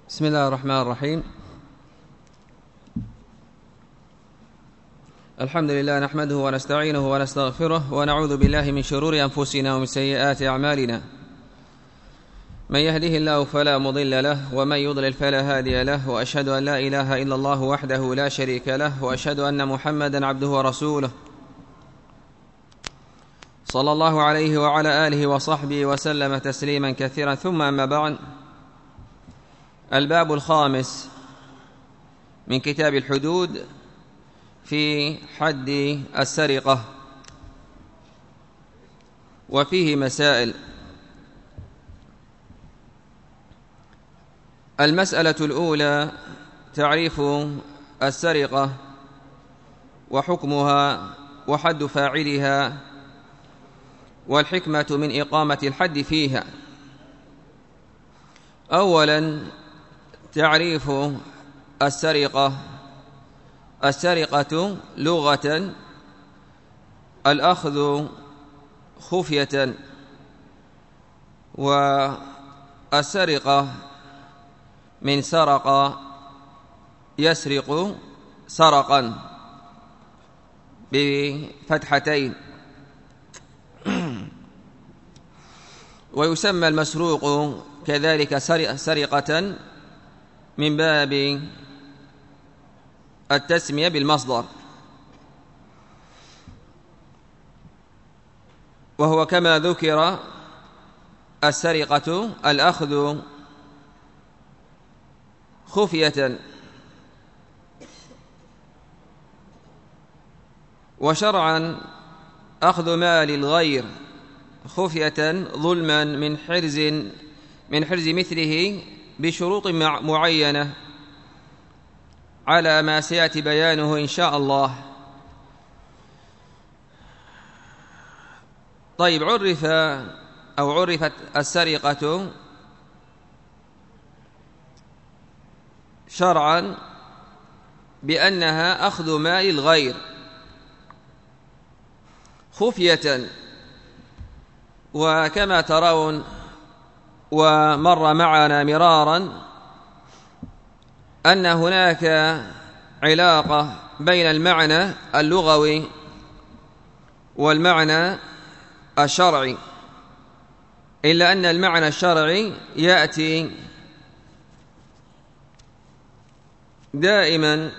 بسم الله الرحمن الرحيم. الحمد لله نحمده ونستعينه ونستغفره ونعوذ بالله من شرور أنفسنا ومن سيئات أعمالنا. من يهده الله فلا مضل له ومن يضلل فلا هادي له، وأشهد أن لا إله إلا الله وحده لا شريك له، وأشهد أن محمدا عبده ورسوله صلى الله عليه وعلى آله وصحبه وسلم تسليما كثيرا. ثم أما بعد، الباب الخامس من كتاب الحدود في حد السرقة، وفيه مسائل. المسألة الأولى تعريف السرقة وحكمها وحد فاعلها والحكمة من إقامة الحد فيها. أولا تعريف السرقة. السرقة لغة الأخذ خفية، والسرقة من سرق يسرق سرقا بفتحتين. ويسمى المسروق كذلك سرقة من باب التسمية بالمصدر، وهو كما ذكر السرقة الأخذ خفية. وشرعا أخذ مال الغير خفية ظلما من حرز مثله بشروط معينة على ما سيأتي بيانه إن شاء الله. طيب، عرفت السرقة شرعا بأنها أخذ مال الغير خفية، وكما ترون ومر معنا مرارا أن هناك علاقة بين المعنى اللغوي والمعنى الشرعي، إلا أن المعنى الشرعي يأتي دائما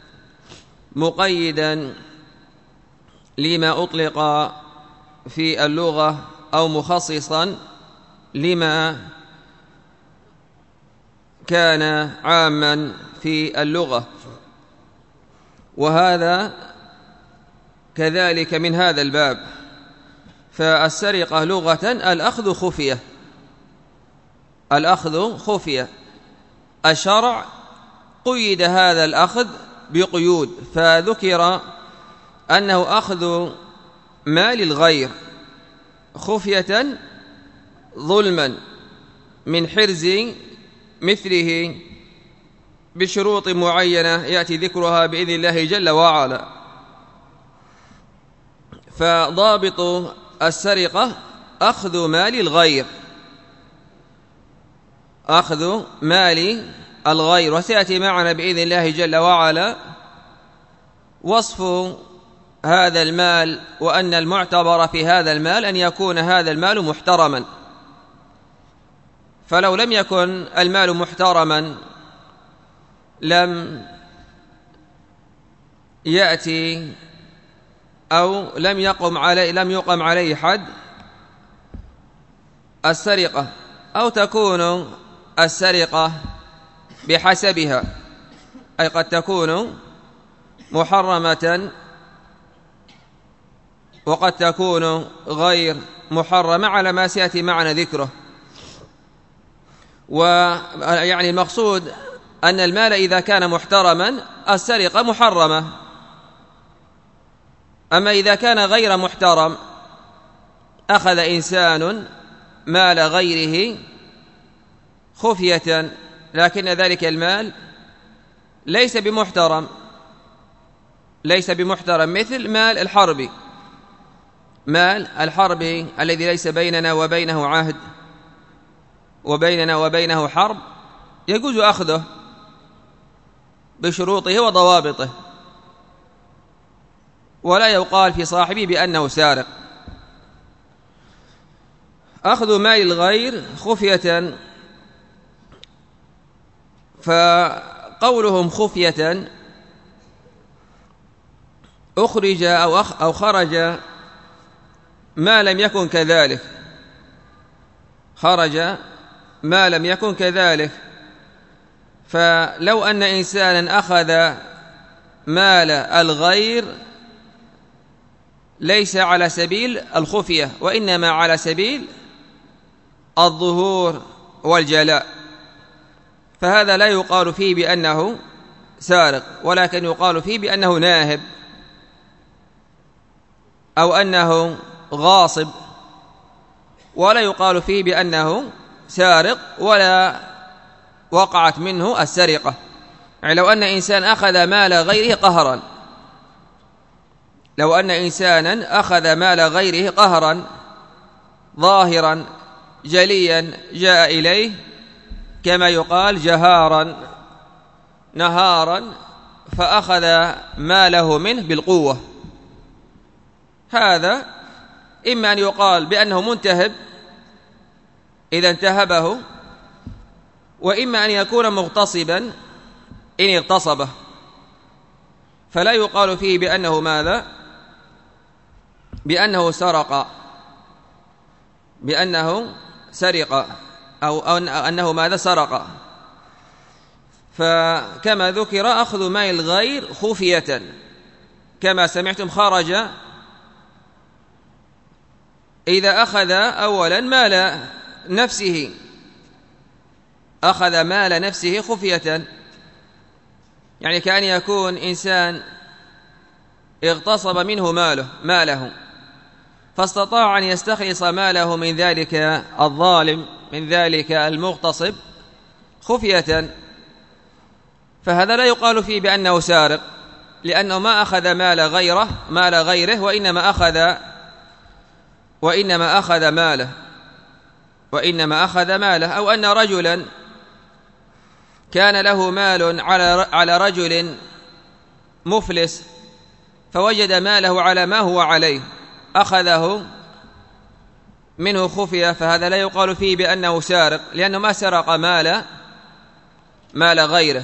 مقيدا لما أطلق في اللغة أو مخصصا لما كان عاما في اللغة، وهذا كذلك من هذا الباب. فالسرقة لغة الأخذ خفية، الأخذ خفية. الشرع قيد هذا الأخذ بقيود، فذكر أنه أخذ مال الغير خفية ظلما من حرز مثله بشروط معينة يأتي ذكرها بإذن الله جل وعلا. فضابط السرقة أخذ مال الغير، أخذ مال الغير. وسيأتي معنا بإذن الله جل وعلا وصف هذا المال، وأن المعتبر في هذا المال أن يكون هذا المال محترما. فلو لم يكن المال محترما لم يأتي أو لم يقم عليه حد السرقة، أو تكون السرقة بحسبها، أي قد تكون محرمة وقد تكون غير محرمة على ما سيأتي معنا ذكره. ويعني المقصود أن المال إذا كان محترما السرقة محرمة، أما إذا كان غير محترم أخذ إنسان مال غيره خفية، لكن ذلك المال ليس بمحترم، مثل مال الحرب، مال الحرب الذي ليس بيننا وبينه عهد وبيننا وبينه حرب، يجوز أخذه بشروطه وضوابطه، ولا يقال في صاحبه بأنه سارق. أخذ مال الغير خفية، فقولهم خفية أخرج أو خرج ما لم يكن كذلك، خرج ما لم يكن كذلك. فلو أن إنسانا أخذ مال الغير ليس على سبيل الخفية، وإنما على سبيل الظهور والجلاء، فهذا لا يقال فيه بأنه سارق، ولكن يقال فيه بأنه ناهب أو أنه غاصب، ولا يقال فيه بأنه سارق ولا وقعت منه السرقة. يعني لو أن إنسان أخذ مال غيره قهرا، لو أن إنسانا أخذ مال غيره قهرا ظاهرا جليا جاء إليه كما يقال جهارا نهارا فأخذ ماله منه بالقوة، هذا إما أن يقال بأنه منتهب إذا انتهبه، وإما أن يكون مغتصبا إن اغتصبه، فلا يقال فيه بأنه ماذا؟ بأنه سرق، بأنه سرق أو أنه ماذا؟ سرق. فكما ذكر أخذ مال الغير خفية، كما سمعتم خرج إذا أخذ أولا مال نفسه، أخذ مال نفسه خفية، يعني كأن يكون إنسان اغتصب منه ماله فاستطاع أن يستخلص ماله من ذلك الظالم، من ذلك المغتصب خفية، فهذا لا يقال فيه بأنه سارق، لأنه ما أخذ مال غيره وإنما أخذ ماله. أو أن رجلا كان له مال على رجل مفلس فوجد ماله على ما هو عليه أخذه منه خفية، فهذا لا يقال فيه بأنه سارق، لأنه ما سرق مال غيره.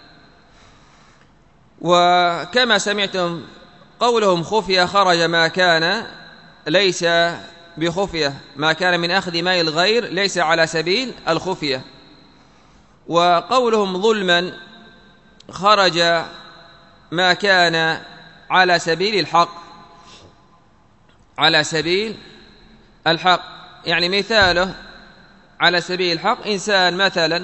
وكما سمعتم قولهم خفية خرج ما كان ليس بخفية، ما كان من أخذ مال الغير ليس على سبيل الخفية. وقولهم ظلما خرج ما كان على سبيل الحق، يعني مثاله على سبيل الحق إنسان مثلا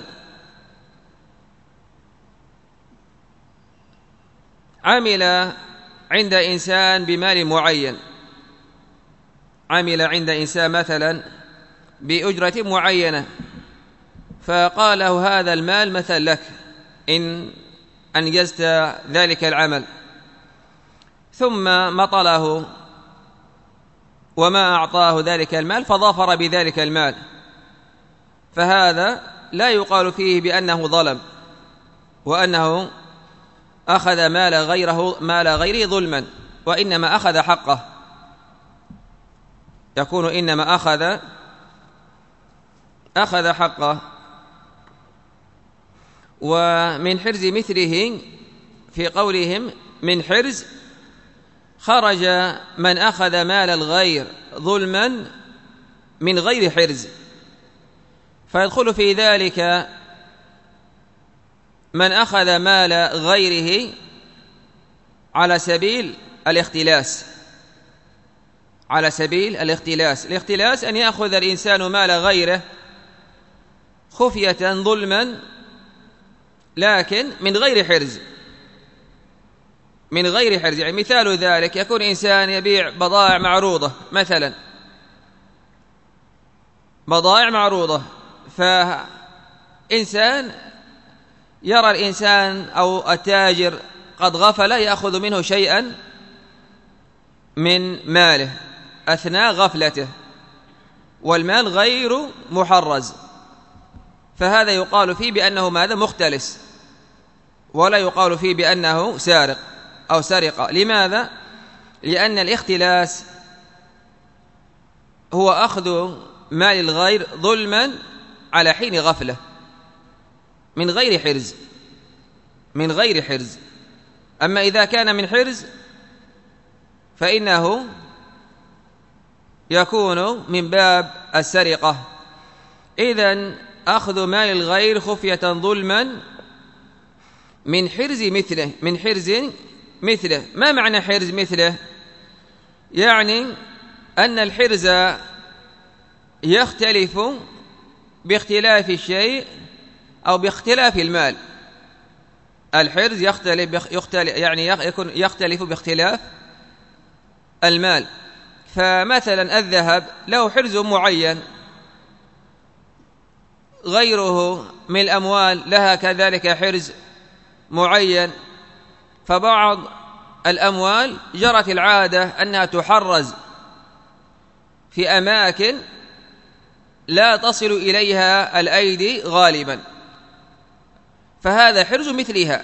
عمل عند إنسان بمال معين، عمل عند إنسان مثلا بأجرة معينة، فقال له هذا المال مثل لك إن أنجزت ذلك العمل، ثم مطله وما أعطاه ذلك المال فظفر بذلك المال، فهذا لا يقال فيه بأنه ظلم وأنه أخذ مال غيره ظلما، وإنما أخذ حقه، يكون إنما أخذ حقه. ومن حرز مثله في قولهم من حرز خرج من أخذ مال الغير ظلما من غير حرز، فيدخل في ذلك من أخذ مال غيره على سبيل الاختلاس، الاختلاس أن يأخذ الإنسان مال غيره خفية ظلما لكن من غير حرز، يعني مثال ذلك يكون إنسان يبيع بضائع معروضة مثلا، فإنسان يرى الإنسان أو التاجر قد غفل يأخذ منه شيئا من ماله أثناء غفلته، والمال غير محرز، فهذا يقال فيه بأنه ماذا؟ مختلس، ولا يقال فيه بأنه سارق أو سرقة. لماذا؟ لأن الاختلاس هو أخذ مال الغير ظلما على حين غفلة من غير حرز، من غير حرز. أما إذا كان من حرز فإنه يكون من باب السرقة. إذن أخذ مال الغير خفية ظلما من حرز مثله، من حرز مثله. ما معنى حرز مثله؟ يعني أن الحرز يختلف باختلاف الشيء أو باختلاف المال. الحرز يختلف باختلاف المال. فمثلا الذهب له حرز معين، غيره من الأموال لها كذلك حرز معين. فبعض الأموال جرت العادة أنها تحرز في أماكن لا تصل إليها الأيدي غالبا، فهذا حرز مثلها.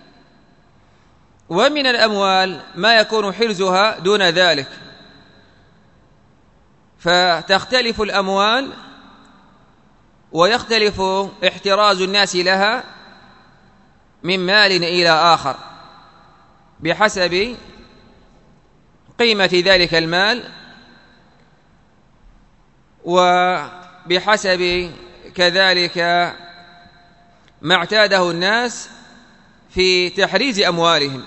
ومن الأموال ما يكون حرزها دون ذلك، فتختلف الأموال ويختلف احتراز الناس لها من مال إلى آخر بحسب قيمة ذلك المال وبحسب كذلك ما اعتاده الناس في تحريز أموالهم.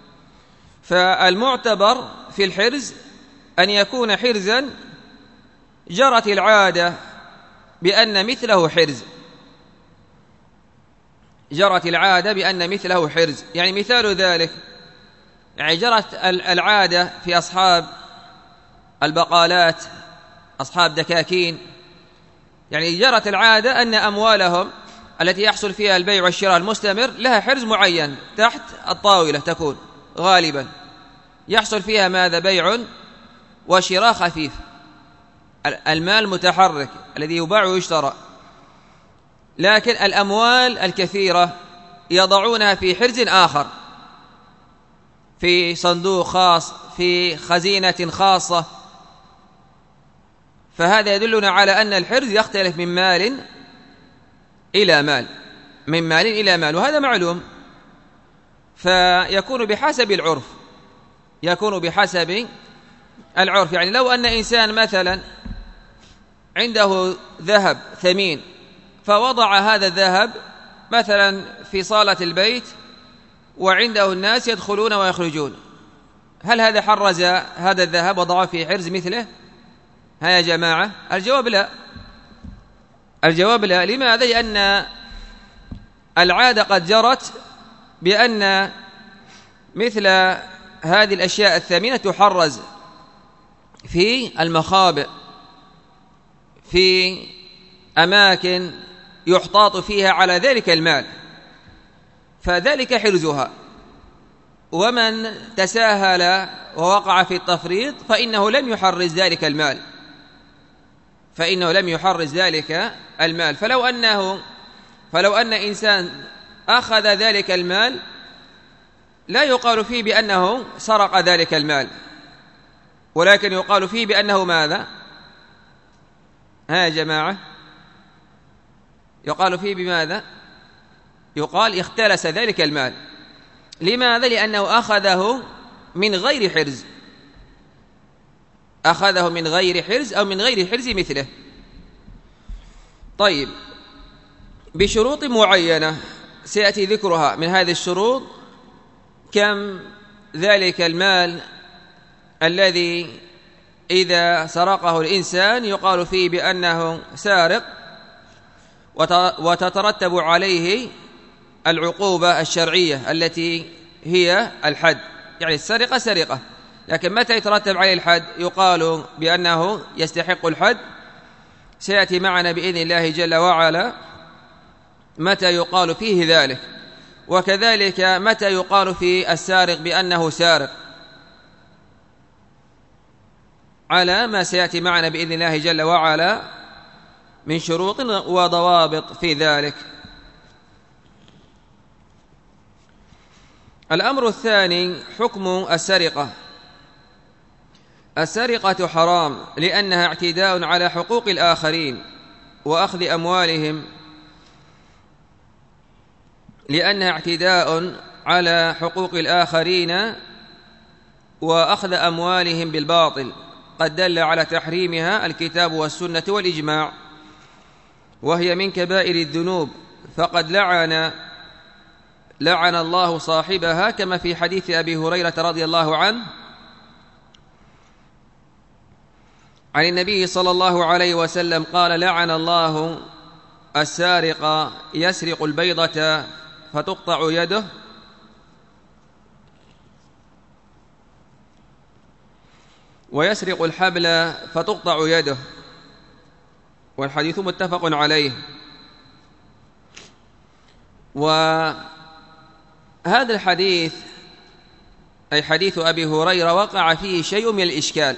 فالمعتبر في الحرز أن يكون حرزا جرت العادة بأن مثله حرز، جرت العادة بأن مثله حرز. يعني مثال ذلك، يعني جرت العادة في أصحاب البقالات، أصحاب دكاكين، يعني جرت العادة أن أموالهم التي يحصل فيها البيع والشراء المستمر لها حرز معين تحت الطاولة، تكون غالبا يحصل فيها ماذا؟ بيع وشراء خفيف، المال متحرك الذي يباع ويشترى. لكن الأموال الكثيرة يضعونها في حرز آخر، في صندوق خاص، في خزينة خاصة. فهذا يدلنا على أن الحرز يختلف من مال إلى مال، من مال إلى مال، وهذا معلوم. فيكون بحسب العرف، يكون بحسب العرف. يعني لو أن إنسان مثلا عنده ذهب ثمين فوضع هذا الذهب مثلا في صالة البيت وعنده الناس يدخلون ويخرجون، هل هذا حرز هذا الذهب وضعه في حرز مثله؟ ها يا جماعة؟ الجواب لا، الجواب لا. لماذا؟ لأن العادة قد جرت بأن مثل هذه الأشياء الثمينة تحرز في المخابئ، في أماكن يحتاط فيها على ذلك المال، فذلك حرزها. ومن تساهل ووقع في التفريط فإنه لم يحرز ذلك المال، فإنه لم يحرز ذلك المال. فلو أن إنسان أخذ ذلك المال لا يقال فيه بأنه سرق ذلك المال، ولكن يقال فيه بأنه ماذا؟ ها يا جماعة؟ يقال فيه بماذا؟ يقال اختلس ذلك المال. لماذا؟ لأنه أخذه من غير حرز، أخذه من غير حرز أو من غير حرز مثله. طيب، بشروط معينة سيأتي ذكرها. من هذه الشروط كم ذلك المال الذي إذا سرقه الإنسان يقال فيه بأنه سارق، وتترتب عليه العقوبة الشرعية التي هي الحد. يعني السرقة سرقة، لكن متى يترتب عليه الحد؟ يقال بأنه يستحق الحد. سيأتي معنا بإذن الله جل وعلا متى يقال فيه ذلك، وكذلك متى يقال في السارق بأنه سارق، على ما سيأتي معنا بإذن الله جل وعلا من شروط وضوابط في ذلك. الأمر الثاني حكم السرقة. السرقة حرام لأنها اعتداء على حقوق الآخرين وأخذ أموالهم، لأنها اعتداء على حقوق الآخرين وأخذ أموالهم بالباطل، قد دل على تحريمها الكتاب والسنة والإجماع، وهي من كبائر الذنوب، فقد لعن الله صاحبها، كما في حديث أبي هريرة رضي الله عنه عن النبي صلى الله عليه وسلم قال: لعن الله السارق يسرق البيضة فتقطع يده ويسرق الحبل فتقطع يده، والحديث متفق عليه. وهذا الحديث أي حديث أبي هريرة وقع فيه شيء من الإشكال،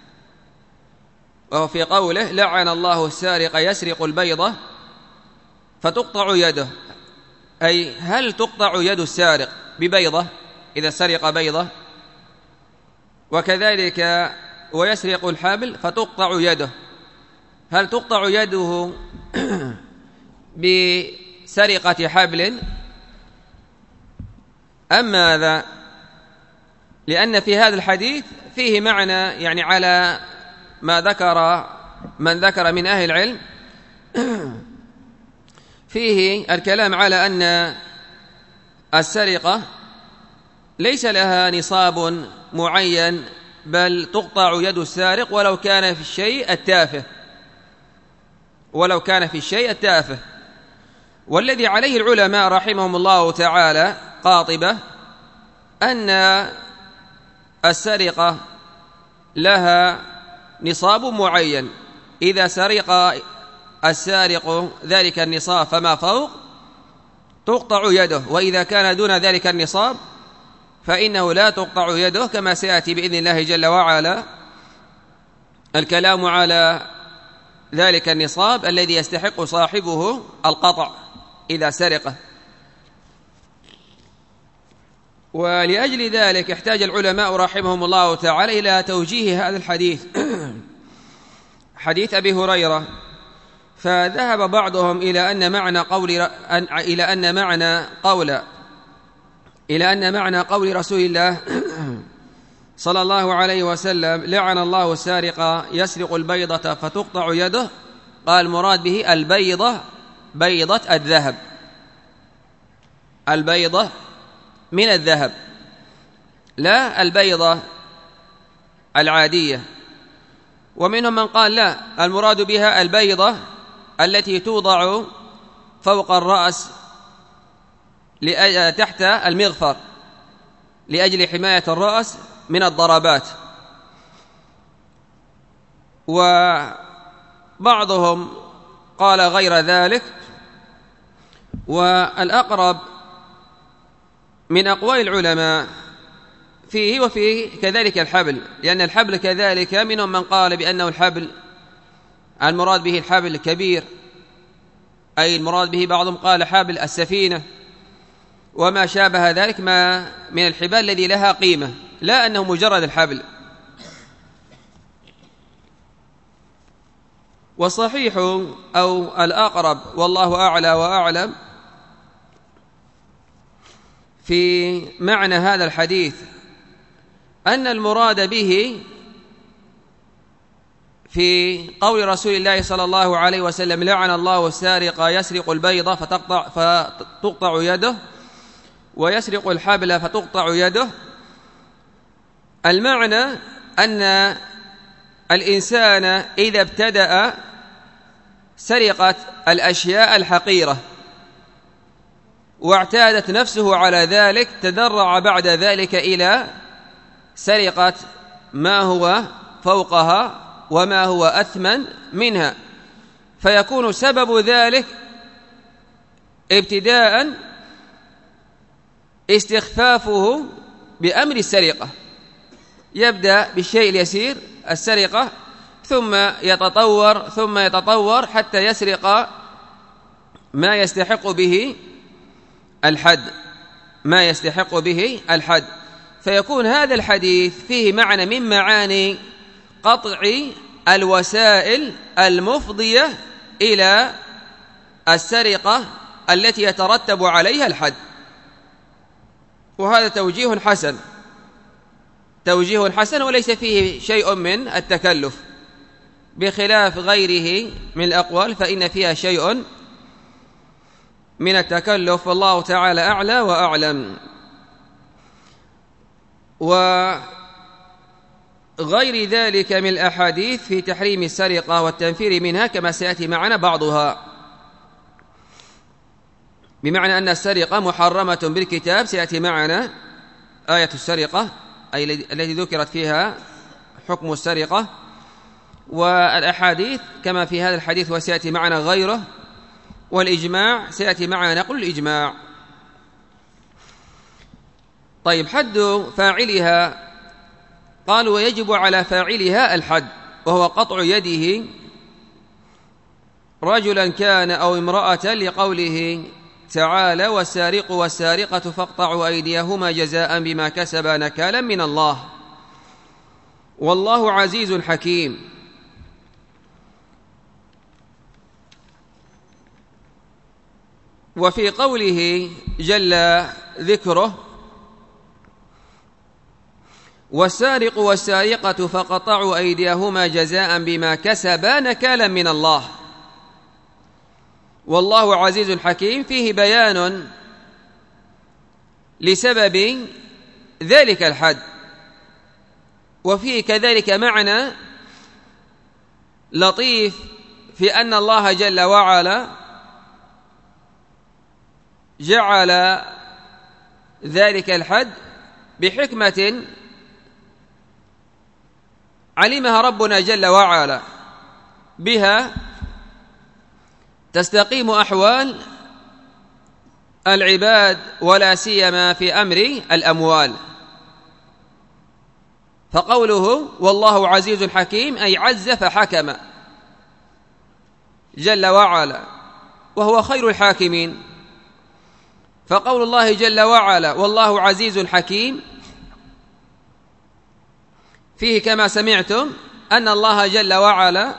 وهو في قوله: لعن الله السارق يسرق البيضة فتقطع يده، أي هل تقطع يد السارق ببيضة إذا سرق بيضة؟ وكذلك ويسرق الحبل فتقطع يده، هل تقطع يده بسرقة حبل أم ماذا؟ لأن في هذا الحديث فيه معنى يعني على ما ذكر من ذكر من أهل العلم، فيه الكلام على أن السرقة ليس لها نصاب معين، بل تقطع يد السارق ولو كان في الشيء التافه، والذي عليه العلماء رحمهم الله تعالى قاطبة أن السرقة لها نصاب معين، إذا سرق السارق ذلك النصاب فما فوق تقطع يده، وإذا كان دون ذلك النصاب فإنه لا تقطع يده، كما سيأتي بإذن الله جل وعلا الكلام على ذلك النصاب الذي يستحق صاحبه القطع إذا سرقه. ولأجل ذلك احتاج العلماء رحمهم الله تعالى إلى توجيه هذا الحديث حديث أبي هريرة، فذهب بعضهم إلى أن معنى قول رسول الله صلى الله عليه وسلم: لعن الله السارق يسرق البيضة فتقطع يده، قال المراد به البيضة بيضة الذهب، البيضة من الذهب، لا البيضة العادية. ومنهم من قال لا، المراد بها البيضة التي توضع فوق الرأس تحت المغفر لأجل حماية الرأس من الضربات. وبعضهم قال غير ذلك، والأقرب من أقوال العلماء فيه وفيه كذلك الحبل، لأن الحبل كذلك منهم من قال بأنه الحبل المراد به الحبل الكبير، أي المراد به بعضهم قال حبل السفينة وما شابه ذلك ما من الحبال الذي لها قيمة، لا أنه مجرد الحبل. والصحيح أو الأقرب والله أعلى وأعلم في معنى هذا الحديث أن المراد به في قول رسول الله صلى الله عليه وسلم: لعن الله السارق يسرق البيضة فتقطع يده ويسرق الحبل فتقطع يده، المعنى أن الإنسان إذا ابتدأ سرقة الأشياء الحقيرة واعتادت نفسه على ذلك، تدرع بعد ذلك إلى سرقة ما هو فوقها وما هو أثمن منها، فيكون سبب ذلك ابتداء استخفافه بأمر السرقة، يبدأ بالشيء اليسير السرقة، ثم يتطور حتى يسرق ما يستحق به الحد، فيكون هذا الحديث فيه معنى من معاني قطع الوسائل المفضية إلى السرقة التي يترتب عليها الحد. وهذا توجيه حسن وليس فيه شيء من التكلف، بخلاف غيره من الأقوال فإن فيها شيء من التكلف، والله تعالى أعلى وأعلم. وغير ذلك من الأحاديث في تحريم السرقة والتنفير منها كما سيأتي معنا بعضها، بمعنى أن السرقة محرمة بالكتاب، سيأتي معنا آية السرقة أي التي ذكرت فيها حكم السرقة، والأحاديث كما في هذا الحديث وسيأتي معنا غيره، والإجماع سيأتي معنا نقول الإجماع. طيب، حد فاعلها، قالوا ويجب على فاعلها الحد، وهو قطع يده رجلا كان أو امرأة، لقوله تعالى والسارق والسارقة فاقطعوا أيديهما جزاء بما كسبا نكالا من الله والله عزيز حكيم. وفي قوله جل ذكره والسارق والسارقة فقطعوا أيديهما جزاء بما كسبا نكالا من الله والله عزيز حكيم، فيه بيان لسبب ذلك الحد، وفيه كذلك معنى لطيف في أن الله جل وعلا جعل ذلك الحد بحكمة علمها ربنا جل وعلا، بها تستقيم أحوال العباد ولا سيما في أمر الأموال. فقوله والله عزيز حكيم أي عز فحكم جل وعلا وهو خير الحاكمين. فقول الله جل وعلا والله عزيز حكيم فيه كما سمعتم أن الله جل وعلا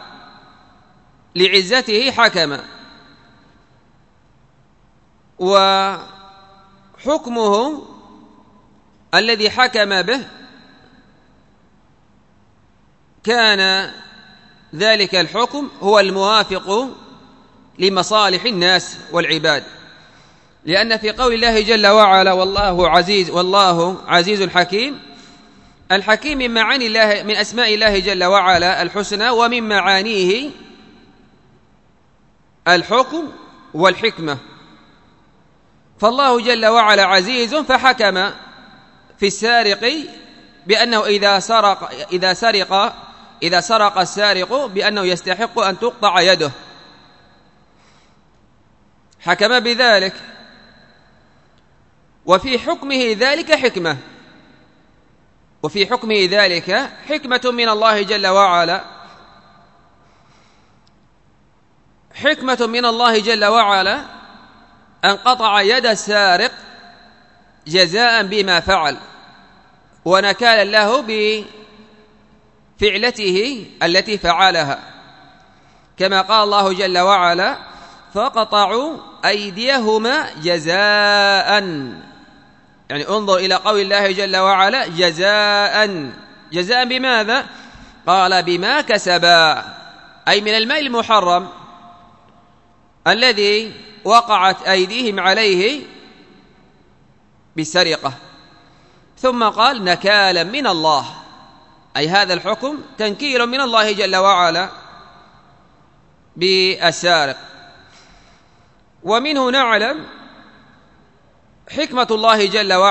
لعزته حكم، وحكمه الذي حكم به كان ذلك الحكم هو الموافق لمصالح الناس والعباد، لأن في قول الله جل وعلا والله عزيز حكيم، الحكيم من معاني الله من أسماء الله جل وعلا الحسنى، ومن معانيه الحكم والحكمة. فالله جل وعلا عزيز فحكم في السارق بأنه إذا سرق السارق بأنه يستحق أن تقطع يده، حكم بذلك، وفي حكمه ذلك حكمة من الله جل وعلا، حكمة من الله جل وعلا أن قطع يد السارق جزاء بما فعل، ونكالا له بفعلته التي فعلها، كما قال الله جل وعلا فقطعوا أيديهما جزاء، يعني انظر إلى قول الله جل وعلا جزاء بماذا؟ قال بما كسبا، أي من المال المحرم الذي وقعت أيديهم عليه بالسرقة. ثم قال نكالا من الله، أي هذا الحكم تنكيل من الله جل وعلا بالسارق. ومنه نعلم حكمة الله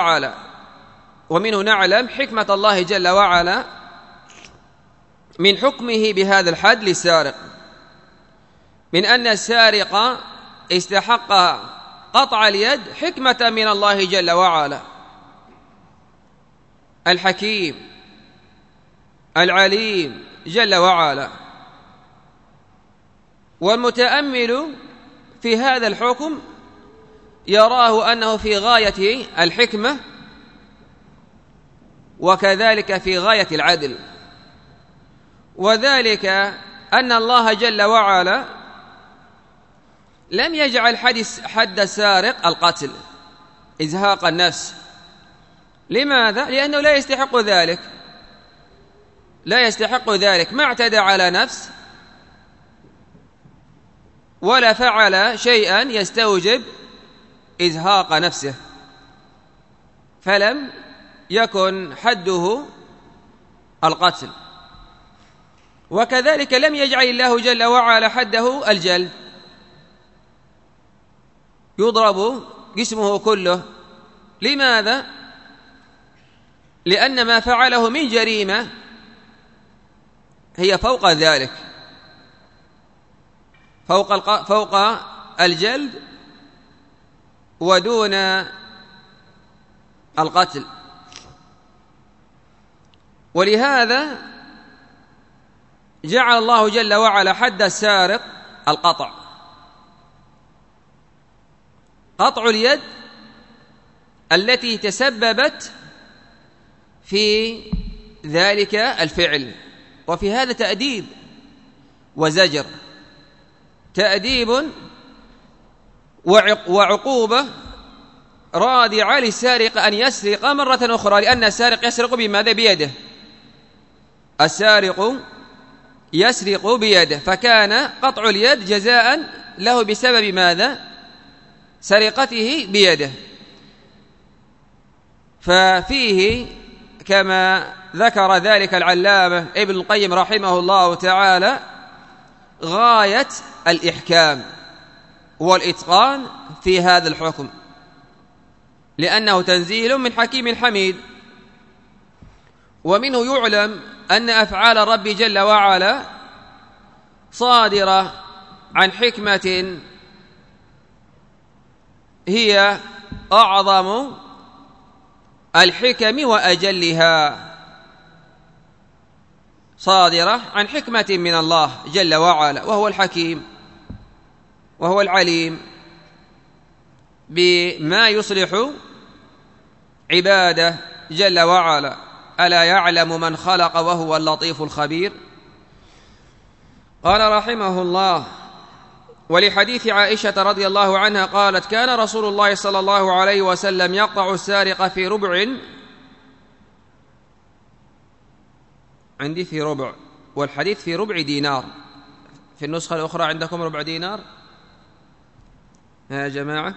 جل وعلا من حكمه بهذا الحد للسارق، من أن السارق استحق قطع اليد حكمة من الله جل وعلا الحكيم العليم جل وعلا. والمتأمل في هذا الحكم يراه أنه في غاية الحكمة وكذلك في غاية العدل، وذلك أن الله جل وعلا لم يجعل حد السارق القتل إزهاق النفس. لماذا؟ لأنه لا يستحق ذلك، لا يستحق ذلك، ما اعتدى على نفس ولا فعل شيئا يستوجب إزهاق نفسه، فلم يكن حده القتل. وكذلك لم يجعل الله جل وعلا حده الجلد، يضرب جسمه كله. لماذا؟ لأن ما فعله من جريمة هي فوق ذلك، فوق الجلد ودون القتل. ولهذا جعل الله جل وعلا حد السارق القطع، قطع اليد التي تسببت في ذلك الفعل. وفي هذا تأديب وزجر، تأديب وعقوبة رادعة للسارق أن يسرق مرة أخرى، لأن السارق يسرق بماذا؟ بيده. السارق يسرق بيده، فكان قطع اليد جزاء له بسبب ماذا؟ سرقته بيده. ففيه كما ذكر ذلك العلامة ابن القيم رحمه الله تعالى غاية الإحكام والإتقان في هذا الحكم، لأنه تنزيل من حكيم حميد. ومنه يعلم أن أفعال الرب جل وعلا صادرة عن حكمة هي أعظم الحكم وأجلها، صادرة عن حكمة من الله جل وعلا، وهو الحكيم وهو العليم بما يصلح عباده جل وعلا. ألا يعلم من خلق وهو اللطيف الخبير. قال رحمه الله: ولحديث عائشة رضي الله عنها قالت: كان رسول الله صلى الله عليه وسلم يقطع السارق في ربع، عندي في ربع، والحديث في ربع دينار. في النسخة الأخرى عندكم ربع دينار يا جماعة؟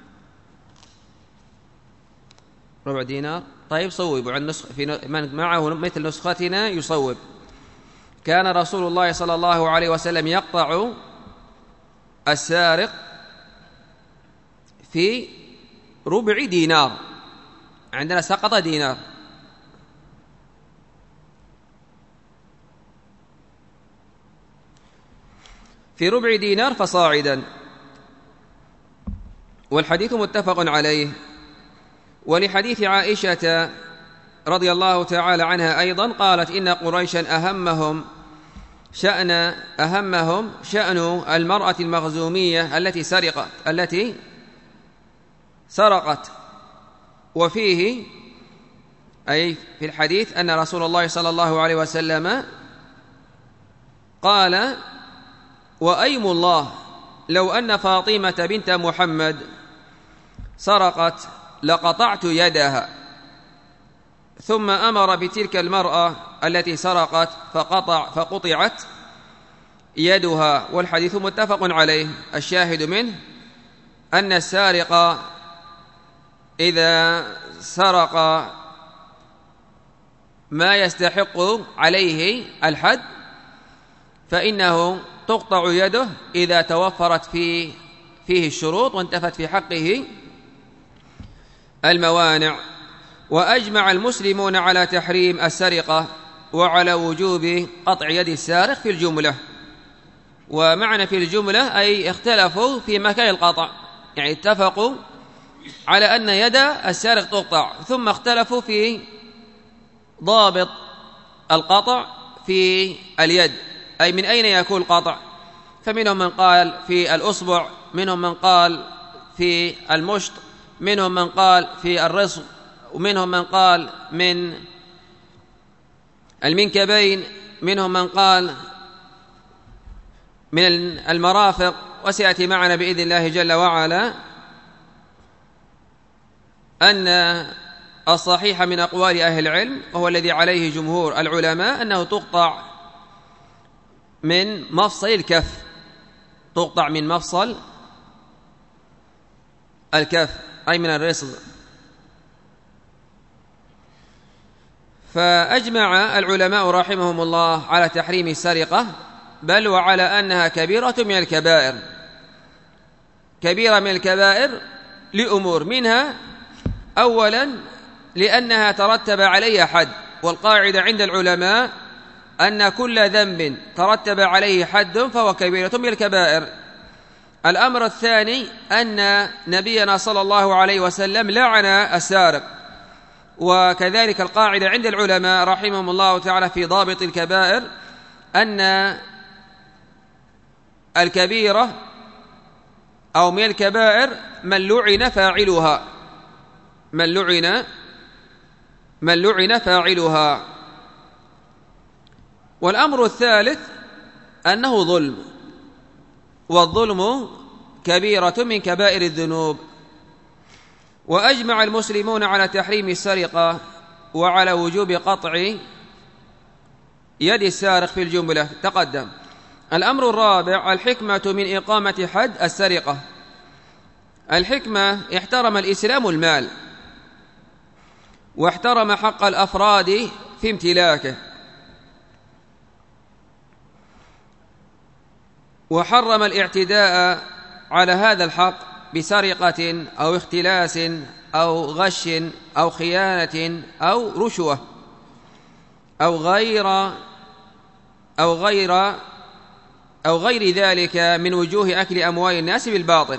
ربع دينار. طيب صوبوا عن نسخة، في من معه مثل نسختنا يصوب. كان رسول الله صلى الله عليه وسلم يقطع السارق في ربع دينار، عندنا سقط دينار. في ربع دينار فصاعدا، والحديث متفق عليه. ولحديث عائشة رضي الله تعالى عنها أيضا قالت: إن قريشا أهمهم شأن المرأة المخزومية التي سرقت. وفيه أي في الحديث أن رسول الله صلى الله عليه وسلم قال: وأيم الله لو أن فاطمة بنت محمد سرقت لقطعت يدها. ثم أمر بتلك المرأة التي سرقت فقطعت يدها. والحديث متفق عليه. الشاهد منه أن السارق إذا سرق ما يستحق عليه الحد فإنه تقطع يده إذا توفرت فيه الشروط وانتفت في حقه الموانع. وأجمع المسلمون على تحريم السرقة وعلى وجوب قطع يد السارق في الجملة. ومعنى في الجملة أي اختلفوا في مكان القطع، يعني اتفقوا على أن يد السارق تقطع، ثم اختلفوا في ضابط القطع في اليد، أي من أين يكون القطع. فمنهم من قال في الأصبع، منهم من قال في المشط، منهم من قال في الرسغ، ومنهم من قال من المنكبين، منهم من قال من المرافق. وسيأتي معنا بإذن الله جل وعلا أن الصحيح من أقوال أهل العلم، وهو الذي عليه جمهور العلماء، أنه تقطع من مفصل الكف، تقطع من مفصل الكف أي من الرسغ. فأجمع العلماء رحمهم الله على تحريم السرقة، بل وعلى أنها كبيرة من الكبائر، كبيرة من الكبائر لأمور، منها أولا لأنها ترتب عليها حد، والقاعدة عند العلماء أن كل ذنب ترتب عليه حد فهو كبيرة من الكبائر. الأمر الثاني أن نبينا صلى الله عليه وسلم لعن السارق، وكذلك القاعدة عند العلماء رحمهم الله تعالى في ضابط الكبائر أن الكبيرة أو من الكبائر من لعن فاعلها، من لعن فاعلها. والأمر الثالث أنه ظلم، والظلم كبيرة من كبائر الذنوب. وأجمع المسلمون على تحريم السرقة وعلى وجوب قطع يد السارق في الجملة تقدم. الأمر الرابع الحكمة من إقامة حد السرقة. الحكمة: احترم الإسلام المال، واحترم حق الأفراد في امتلاكه، وحرم الاعتداء على هذا الحق بسرقة أو اختلاس أو غش أو خيانة أو رشوة أو غير ذلك من وجوه أكل أموال الناس بالباطل.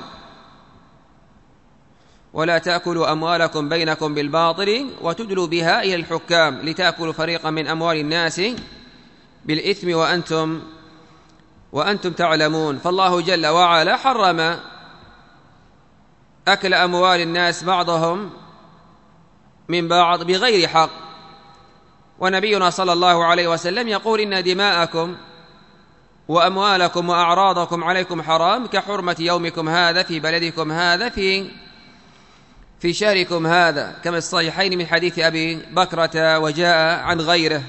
ولا تأكلوا أموالكم بينكم بالباطل وتدلوا بها إلى الحكام لتأكلوا فريقا من أموال الناس بالإثم وأنتم تعلمون. فالله جل وعلا حرم أكل أموال الناس بعضهم من بعض بغير حق، ونبينا صلى الله عليه وسلم يقول: إن دماءكم وأموالكم وأعراضكم عليكم حرام كحرمة يومكم هذا في بلدكم هذا في شهركم هذا، كما الصحيحين من حديث أبي بكرة وجاء عن غيره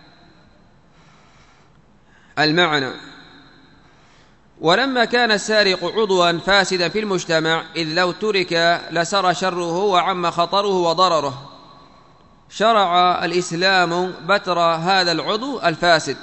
المعنى. ولما كان السارق عضوا فاسدا في المجتمع، إذ لو ترك لسر شره وعم خطره وضرره، شرع الإسلام بتر هذا العضو الفاسد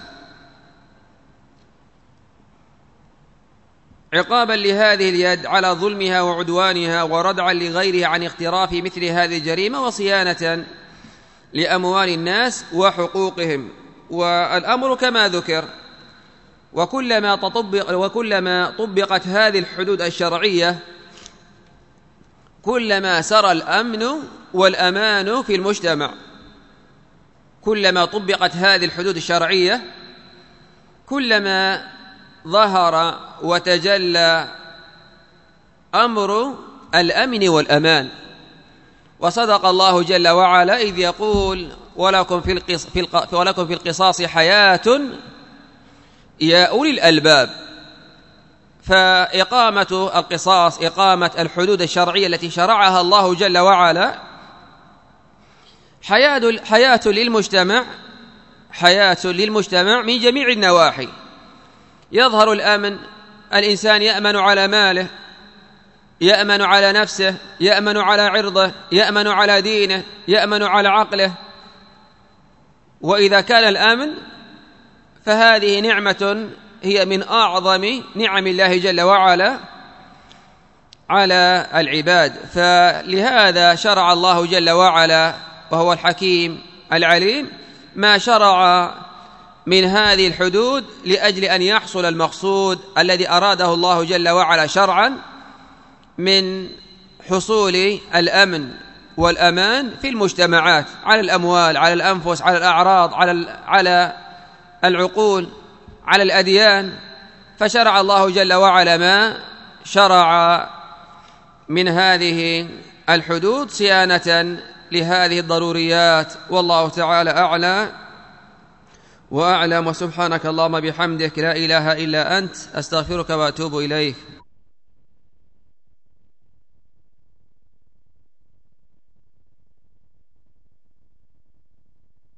عقابا لهذه اليد على ظلمها وعدوانها، وردعا لغيره عن اقتراف مثل هذه الجريمة، وصيانة لأموال الناس وحقوقهم. والأمر كما ذكر، وكلما طبقت هذه الحدود الشرعية كلما سرى الأمن والأمان في المجتمع. كلما طبقت هذه الحدود الشرعية كلما ظهر وتجلى أمر الأمن والأمان. وصدق الله جل وعلا إذ يقول: ولكم في القصاص حياة يا أولي الألباب. فإقامة القصاص، إقامة الحدود الشرعية التي شرعها الله جل وعلا حياة للمجتمع من جميع النواحي. يظهر الأمن، الإنسان يأمن على ماله، يأمن على نفسه، يأمن على عرضه، يأمن على دينه، يأمن على عقله. وإذا كان الأمن فهذه نعمة هي من أعظم نعم الله جل وعلا على العباد. فلهذا شرع الله جل وعلا وهو الحكيم العليم ما شرع من هذه الحدود لأجل أن يحصل المقصود الذي أراده الله جل وعلا شرعا من حصول الأمن والأمان في المجتمعات، على الأموال، على الأنفس، على الأعراض، على العقول، على الأديان. فشرع الله جل وعلا ما شرع من هذه الحدود صيانة لهذه الضروريات. والله تعالى أعلى وأعلم، وسبحانك اللهم بحمدك لا إله إلا أنت، أستغفرك وأتوب إليك.